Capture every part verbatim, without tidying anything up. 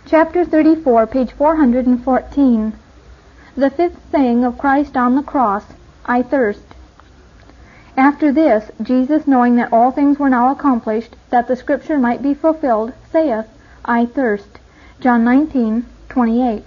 Chapter thirty-four, page four hundred fourteen. The fifth saying of Christ on the cross, I thirst. After this, Jesus, knowing that all things were now accomplished, that the Scripture might be fulfilled, saith, I thirst. John nineteen, twenty-eight.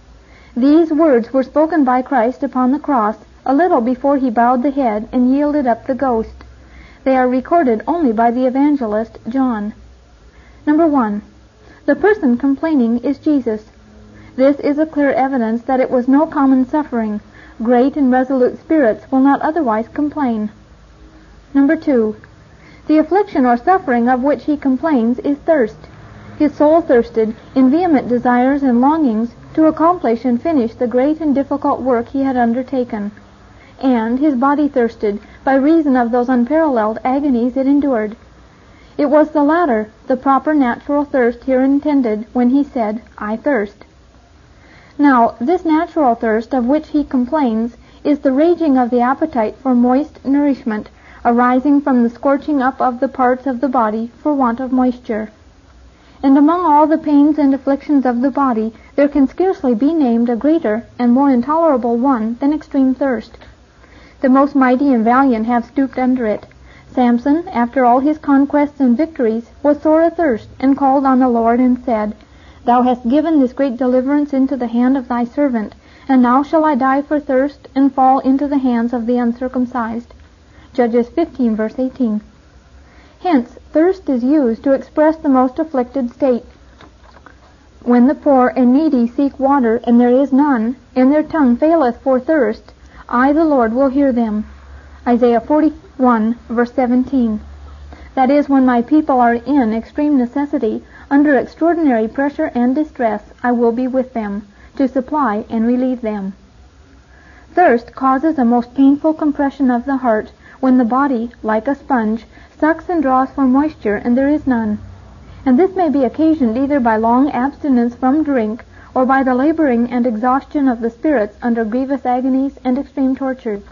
These words were spoken by Christ upon the cross, a little before he bowed the head and yielded up the ghost. They are recorded only by the evangelist John. Number one. The person complaining is Jesus. This is a clear evidence that it was no common suffering. Great and resolute spirits will not otherwise complain. Number two. The affliction or suffering of which he complains is thirst. His soul thirsted in vehement desires and longings to accomplish and finish the great and difficult work he had undertaken. And his body thirsted by reason of those unparalleled agonies it endured. It was the latter, the proper natural thirst here intended when he said, I thirst. Now, this natural thirst of which he complains is the raging of the appetite for moist nourishment, arising from the scorching up of the parts of the body for want of moisture. And among all the pains and afflictions of the body, there can scarcely be named a greater and more intolerable one than extreme thirst. The most mighty and valiant have stooped under it. Samson, after all his conquests and victories, was sore athirst, and called on the Lord, and said, Thou hast given this great deliverance into the hand of thy servant, and now shall I die for thirst, and fall into the hands of the uncircumcised. Judges fifteen, verse eighteen. Hence, thirst is used to express the most afflicted state. When the poor and needy seek water, and there is none, and their tongue faileth for thirst, I, the Lord, will hear them. Isaiah forty-one, verse seventeen. That is, when my people are in extreme necessity, under extraordinary pressure and distress, I will be with them, to supply and relieve them. Thirst causes a most painful compression of the heart, when the body, like a sponge, sucks and draws for moisture, and there is none. And this may be occasioned either by long abstinence from drink, or by the laboring and exhaustion of the spirits under grievous agonies and extreme tortures.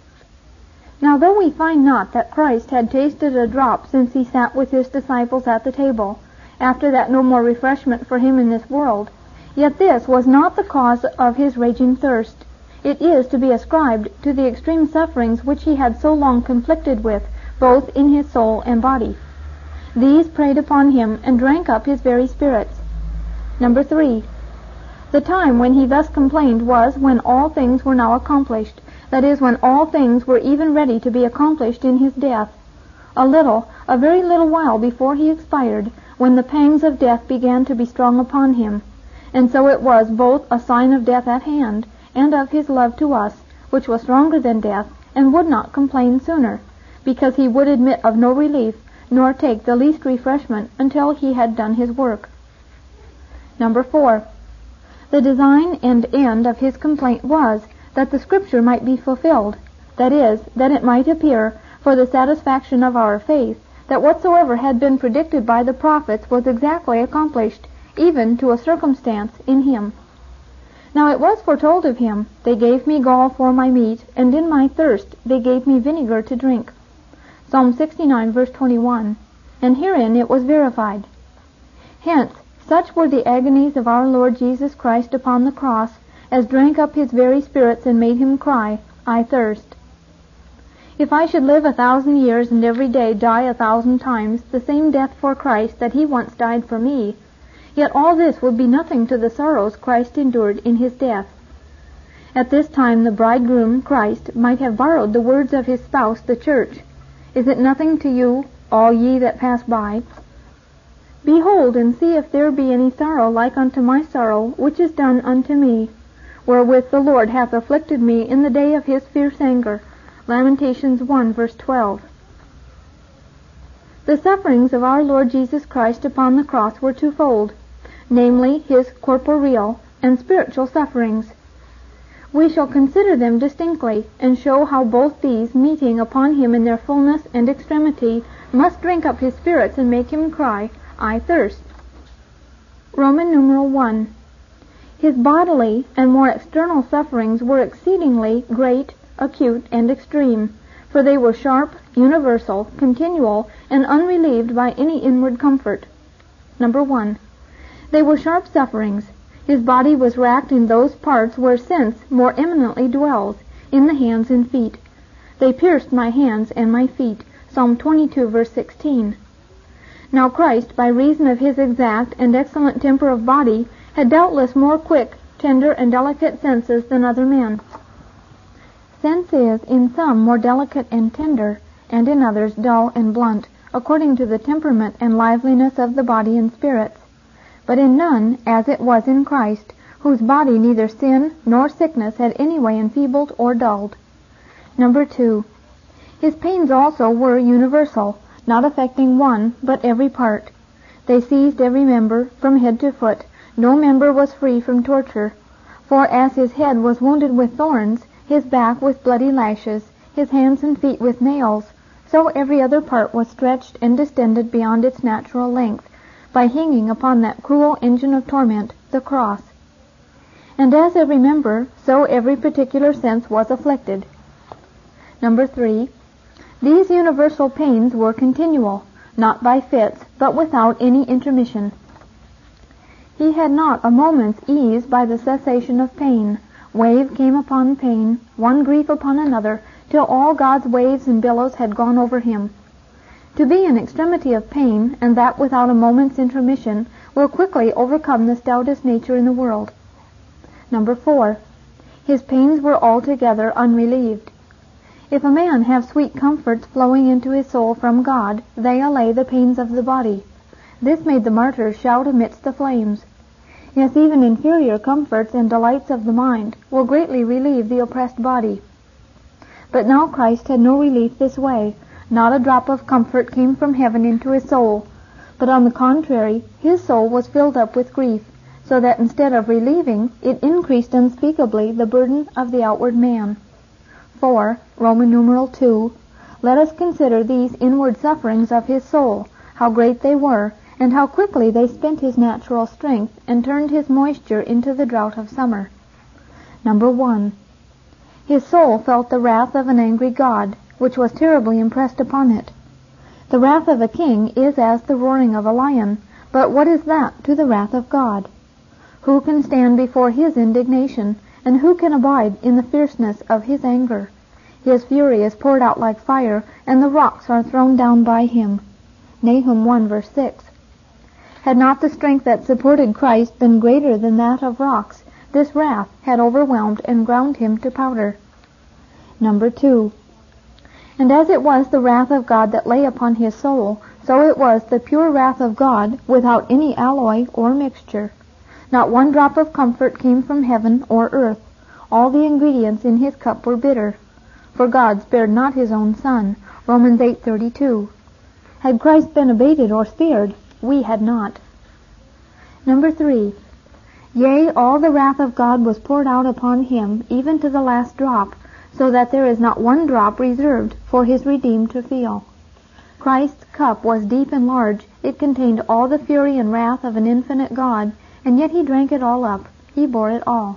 Now, though we find not that Christ had tasted a drop since he sat with his disciples at the table, after that no more refreshment for him in this world, yet this was not the cause of his raging thirst. It is to be ascribed to the extreme sufferings which he had so long conflicted with, both in his soul and body. These preyed upon him and drank up his very spirits. Number three. The time when he thus complained was when all things were now accomplished, that is, when all things were even ready to be accomplished in his death. A little, a very little while before he expired, when the pangs of death began to be strong upon him. And so it was both a sign of death at hand, and of his love to us, which was stronger than death, and would not complain sooner, because he would admit of no relief, nor take the least refreshment until he had done his work. Number four. The design and end of his complaint was that the Scripture might be fulfilled, that is, that it might appear, for the satisfaction of our faith, that whatsoever had been predicted by the prophets was exactly accomplished, even to a circumstance, in him. Now it was foretold of him, They gave me gall for my meat, and in my thirst they gave me vinegar to drink. Psalm sixty-nine, verse twenty-one. And herein it was verified. Hence, such were the agonies of our Lord Jesus Christ upon the cross, as drank up his very spirits and made him cry, I thirst. If I should live a thousand years and every day die a thousand times the same death for Christ that he once died for me, yet all this would be nothing to the sorrows Christ endured in his death. At this time the bridegroom, Christ, might have borrowed the words of his spouse, the church. Is it nothing to you, all ye that pass by? Behold, and see if there be any sorrow like unto my sorrow, which is done unto me, wherewith the Lord hath afflicted me in the day of his fierce anger. Lamentations one, verse twelve. The sufferings of our Lord Jesus Christ upon the cross were twofold, namely, his corporeal and spiritual sufferings. We shall consider them distinctly, and show how both these, meeting upon him in their fullness and extremity, must drink up his spirits and make him cry, I thirst. Roman numeral one. His bodily and more external sufferings were exceedingly great, acute, and extreme, for they were sharp, universal, continual, and unrelieved by any inward comfort. Number one. They were sharp sufferings. His body was racked in those parts where sense more eminently dwells, in the hands and feet. They pierced my hands and my feet. Psalm twenty-two, verse sixteen. Now Christ, by reason of his exact and excellent temper of body, had doubtless more quick, tender, and delicate senses than other men. Sense is, in some, more delicate and tender, and in others dull and blunt, according to the temperament and liveliness of the body and spirits. But in none, as it was in Christ, whose body neither sin nor sickness had any way enfeebled or dulled. Number two. His pains also were universal, not affecting one, but every part. They seized every member, from head to foot. No member was free from torture. For as his head was wounded with thorns, his back with bloody lashes, his hands and feet with nails, so every other part was stretched and distended beyond its natural length, by hanging upon that cruel engine of torment, the cross. And as every member, so every particular sense was afflicted. Number three. These universal pains were continual, not by fits, but without any intermission. He had not a moment's ease by the cessation of pain. Wave came upon pain, one grief upon another, till all God's waves and billows had gone over him. To be in extremity of pain, and that without a moment's intermission, will quickly overcome the stoutest nature in the world. Number four. His pains were altogether unrelieved. If a man have sweet comforts flowing into his soul from God, they allay the pains of the body. This made the martyrs shout amidst the flames. Yes, even inferior comforts and delights of the mind will greatly relieve the oppressed body. But now Christ had no relief this way. Not a drop of comfort came from heaven into his soul, but on the contrary, his soul was filled up with grief, so that instead of relieving, it increased unspeakably the burden of the outward man. For, Roman numeral two, let us consider these inward sufferings of his soul, how great they were, and how quickly they spent his natural strength, and turned his moisture into the drought of summer. Number one. His soul felt the wrath of an angry God, which was terribly impressed upon it. The wrath of a king is as the roaring of a lion, but what is that to the wrath of God? Who can stand before his indignation, and who can abide in the fierceness of his anger? His fury is poured out like fire, and the rocks are thrown down by him. Nahum one, verse six. Had not the strength that supported Christ been greater than that of rocks, this wrath had overwhelmed and ground him to powder. Number two. And as it was the wrath of God that lay upon his soul, so it was the pure wrath of God, without any alloy or mixture. Not one drop of comfort came from heaven or earth. All the ingredients in his cup were bitter. For God spared not his own Son. Romans eight thirty-two. Had Christ been abated or spared, we had not. Number three. Yea, all the wrath of God was poured out upon him, even to the last drop, so that there is not one drop reserved for his redeemed to feel. Christ's cup was deep and large. It contained all the fury and wrath of an infinite God, and yet he drank it all up. He bore it all.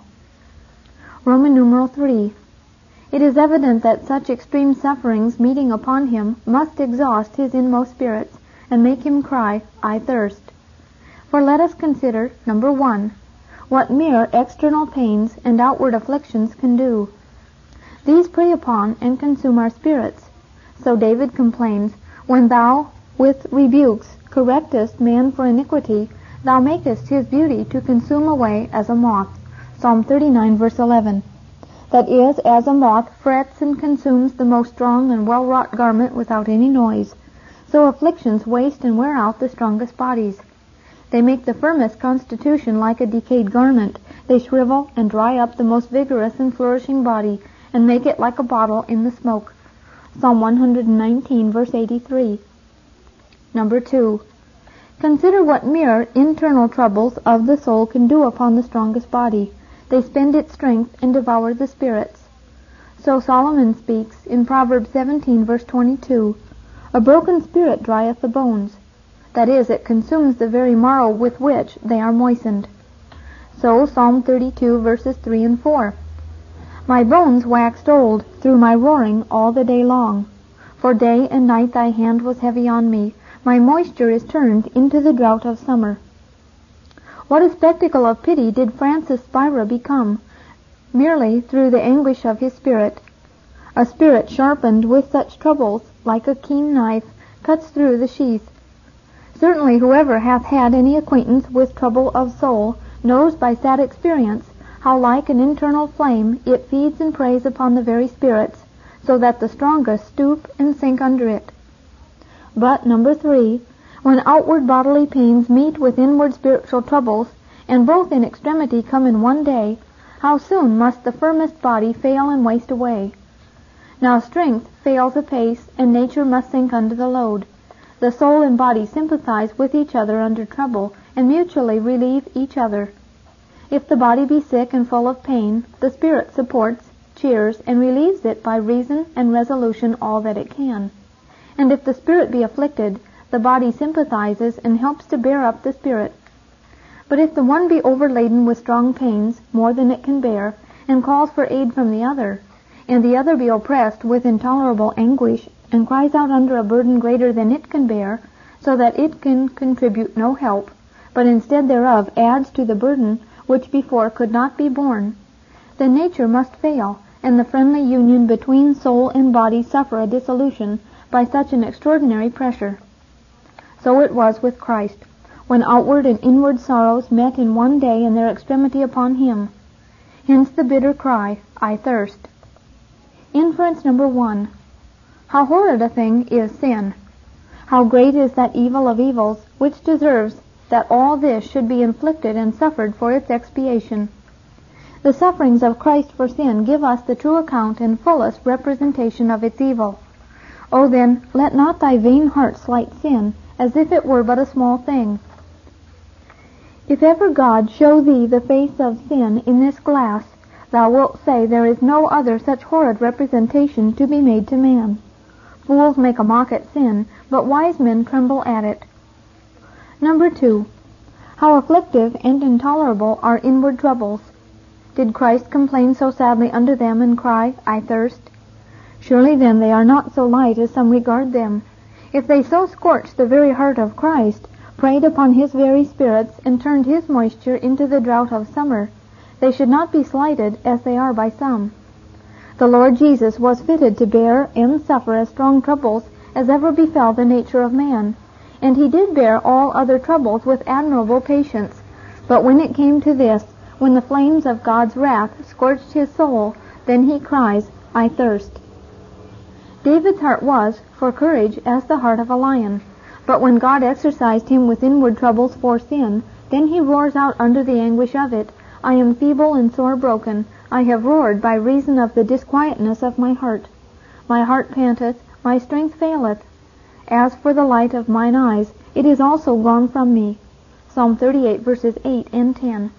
Roman numeral three. It is evident that such extreme sufferings meeting upon him must exhaust his inmost spirits, and make him cry, I thirst. For let us consider, number one, what mere external pains and outward afflictions can do. These prey upon and consume our spirits. So David complains, When thou with rebukes correctest man for iniquity, thou makest his beauty to consume away as a moth. Psalm thirty-nine, verse eleven. That is, as a moth frets and consumes the most strong and well-wrought garment without any noise, so afflictions waste and wear out the strongest bodies. They make the firmest constitution like a decayed garment. They shrivel and dry up the most vigorous and flourishing body, and make it like a bottle in the smoke. Psalm one nineteen, verse eighty-three. Number two. Consider what mere internal troubles of the soul can do upon the strongest body. They spend its strength and devour the spirits. So Solomon speaks in Proverbs seventeen, verse twenty-two, A broken spirit drieth the bones. That is, it consumes the very marrow with which they are moistened. So Psalm thirty-two, verses three and four. My bones waxed old through my roaring all the day long. For day and night thy hand was heavy on me. My moisture is turned into the drought of summer. What a spectacle of pity did Francis Spira become, merely through the anguish of his spirit. A spirit sharpened with such troubles, like a keen knife, cuts through the sheath. Certainly whoever hath had any acquaintance with trouble of soul knows by sad experience how like an internal flame it feeds and preys upon the very spirits, so that the strongest stoop and sink under it. But, number three, when outward bodily pains meet with inward spiritual troubles, and both in extremity come in one day, how soon must the firmest body fail and waste away. Now strength fails apace, and nature must sink under the load. The soul and body sympathize with each other under trouble, and mutually relieve each other. If the body be sick and full of pain, the spirit supports, cheers, and relieves it by reason and resolution all that it can. And if the spirit be afflicted, the body sympathizes and helps to bear up the spirit. But if the one be overladen with strong pains, more than it can bear, and calls for aid from the other, and the other be oppressed with intolerable anguish, and cries out under a burden greater than it can bear, so that it can contribute no help, but instead thereof adds to the burden which before could not be borne, then nature must fail, and the friendly union between soul and body suffer a dissolution by such an extraordinary pressure. So it was with Christ, when outward and inward sorrows met in one day in their extremity upon him. Hence the bitter cry, I thirst. Inference number one. How horrid a thing is sin! How great is that evil of evils which deserves that all this should be inflicted and suffered for its expiation. The sufferings of Christ for sin give us the true account and fullest representation of its evil. O then, let not thy vain heart slight sin, as if it were but a small thing. If ever God show thee the face of sin in this glass, thou wilt say there is no other such horrid representation to be made to man. Fools make a mock at sin, but wise men tremble at it. Number two. How afflictive and intolerable are inward troubles. Did Christ complain so sadly under them and cry, I thirst? Surely then they are not so light as some regard them. If they so scorched the very heart of Christ, preyed upon his very spirits, and turned his moisture into the drought of summer, they should not be slighted as they are by some. The Lord Jesus was fitted to bear and suffer as strong troubles as ever befell the nature of man, and he did bear all other troubles with admirable patience. But when it came to this, when the flames of God's wrath scorched his soul, then he cries, I thirst. David's heart was, for courage, as the heart of a lion. But when God exercised him with inward troubles for sin, then he roars out under the anguish of it, I am feeble and sore broken. I have roared by reason of the disquietness of my heart. My heart panteth, my strength faileth. As for the light of mine eyes, it is also gone from me. Psalm thirty-eight, verses eight and ten.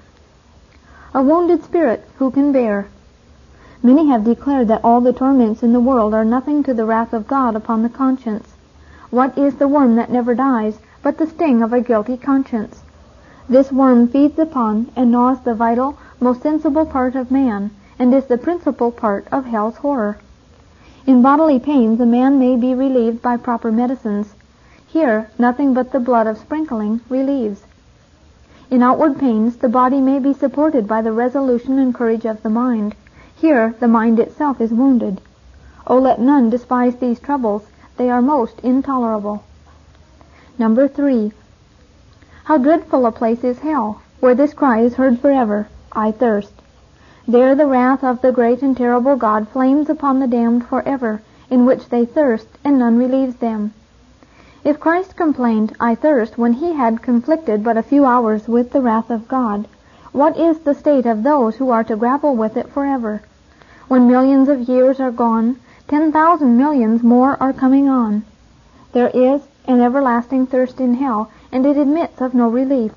A wounded spirit who can bear? Many have declared that all the torments in the world are nothing to the wrath of God upon the conscience. What is the worm that never dies but the sting of a guilty conscience? This worm feeds upon and gnaws the vital, most sensible part of man, and is the principal part of hell's horror. In bodily pains a man may be relieved by proper medicines. Here nothing but the blood of sprinkling relieves. In outward pains the body may be supported by the resolution and courage of the mind. Here the mind itself is wounded. O let none despise these troubles, they are most intolerable. Number three. How dreadful a place is hell, where this cry is heard forever, I thirst. There the wrath of the great and terrible God flames upon the damned forever, in which they thirst, and none relieves them. If Christ complained, I thirst, when he had conflicted but a few hours with the wrath of God, what is the state of those who are to grapple with it forever? When millions of years are gone, ten thousand millions more are coming on. There is an everlasting thirst in hell, and it admits of no relief.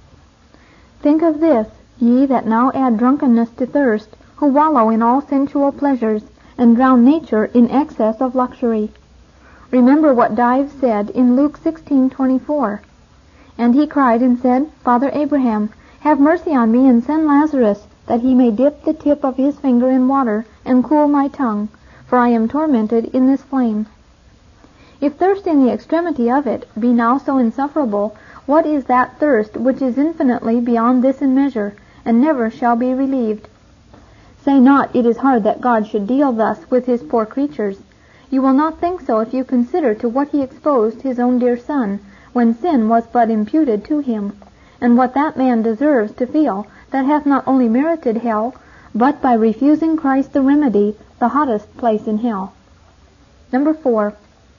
Think of this, ye that now add drunkenness to thirst, who wallow in all sensual pleasures, and drown nature in excess of luxury. Remember what Dives said in Luke sixteen twenty-four. And he cried and said, Father Abraham, have mercy on me, and send Lazarus, that he may dip the tip of his finger in water, and cool my tongue, for I am tormented in this flame. If thirst in the extremity of it be now so insufferable, What is that thirst which is infinitely beyond this in measure, and never shall be relieved? Say not, it is hard that God should deal thus with his poor creatures. You will not think so if you consider to what he exposed his own dear Son, when sin was but imputed to him, and what that man deserves to feel that hath not only merited hell, but by refusing Christ the remedy, the hottest place in hell. Number four.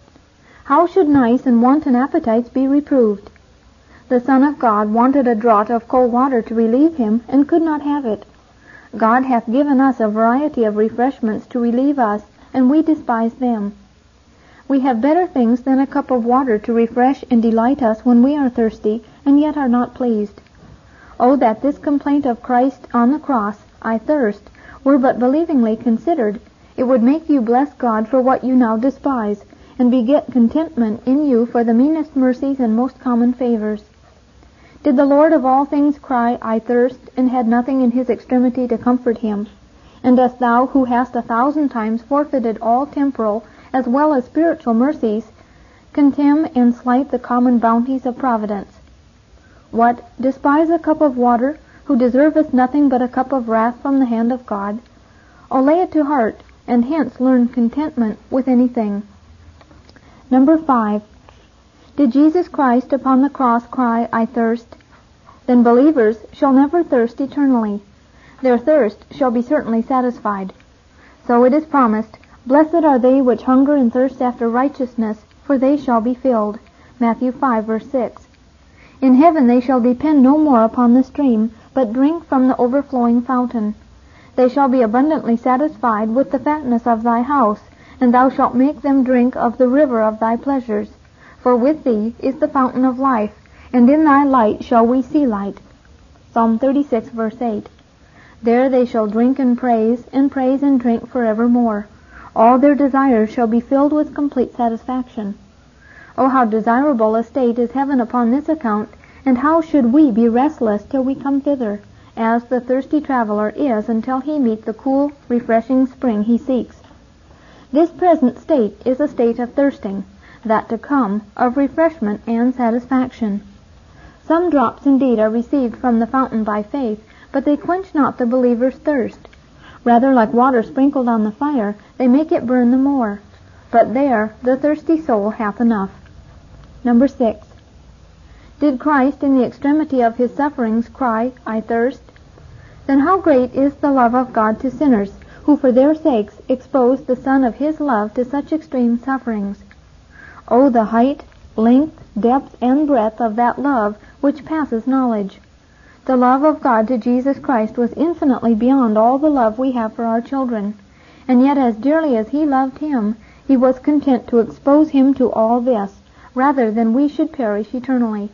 How should nice and wanton appetites be reproved? The Son of God wanted a draught of cold water to relieve him, and could not have it. God hath given us a variety of refreshments to relieve us, and we despise them. We have better things than a cup of water to refresh and delight us when we are thirsty, and yet are not pleased. Oh, that this complaint of Christ on the cross, I thirst, were but believingly considered, it would make you bless God for what you now despise, and beget contentment in you for the meanest mercies and most common favors. Did the Lord of all things cry, I thirst, and had nothing in his extremity to comfort him? And dost thou, who hast a thousand times forfeited all temporal as well as spiritual mercies, contemn and slight the common bounties of providence? What, despise a cup of water, who deserveth nothing but a cup of wrath from the hand of God? O lay it to heart, and hence learn contentment with anything. Number five. Did Jesus Christ upon the cross cry, I thirst? Then believers shall never thirst eternally. Their thirst shall be certainly satisfied. So it is promised, Blessed are they which hunger and thirst after righteousness, for they shall be filled. Matthew five, verse six. In heaven they shall depend no more upon the stream, but drink from the overflowing fountain. They shall be abundantly satisfied with the fatness of thy house, and thou shalt make them drink of the river of thy pleasures. For with thee is the fountain of life, and in thy light shall we see light. Psalm thirty-six, verse eight. There they shall drink and praise, and praise and drink forevermore. All their desires shall be filled with complete satisfaction. Oh, how desirable a state is heaven upon this account, and how should we be restless till we come thither, as the thirsty traveler is until he meet the cool, refreshing spring he seeks. This present state is a state of thirsting, that to come, of refreshment and satisfaction. Some drops indeed are received from the fountain by faith, but they quench not the believer's thirst. Rather, like water sprinkled on the fire, they make it burn the more. But there the thirsty soul hath enough. Number six. Did Christ in the extremity of his sufferings cry, I thirst? Then how great is the love of God to sinners, who for their sakes expose the Son of his love to such extreme sufferings. Oh, the height, length, depth, and breadth of that love which passes knowledge. The love of God to Jesus Christ was infinitely beyond all the love we have for our children, and yet as dearly as he loved him, he was content to expose him to all this, rather than we should perish eternally.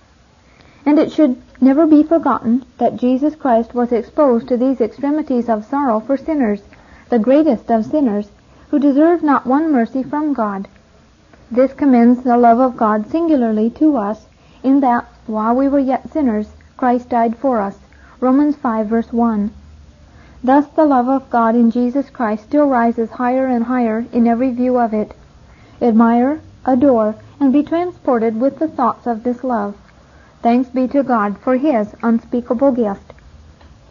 And it should never be forgotten that Jesus Christ was exposed to these extremities of sorrow for sinners, the greatest of sinners, who deserve not one mercy from God. This commends the love of God singularly to us, in that, while we were yet sinners, Christ died for us. Romans five, verse one. Thus the love of God in Jesus Christ still rises higher and higher in every view of it. Admire, adore, and be transported with the thoughts of this love. Thanks be to God for his unspeakable gift.